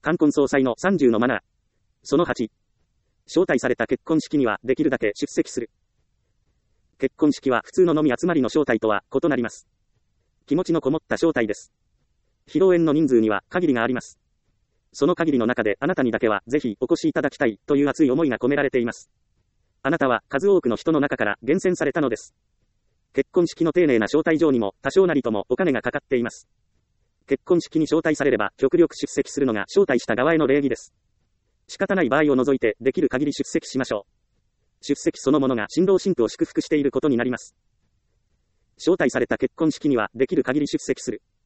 冠婚葬祭の30のマナー。その8。招待された結婚式にはできるだけ出席する。結婚式は普通の飲み集まりの招待とは異なります。気持ちのこもった招待です。披露宴の人数には限りがあります。その限りの中であなたにだけはぜひお越しいただきたいという熱い思いが込められています。あなたは数多くの人の中から厳選されたのです。結婚式の丁寧な招待状にも多少なりともお金がかかっています。結婚式に招待されれば極力出席するのが招待した側への礼儀です。仕方ない場合を除いてできる限り出席しましょう。出席そのものが新郎新婦を祝福していることになります。招待された結婚式にはできる限り出席する。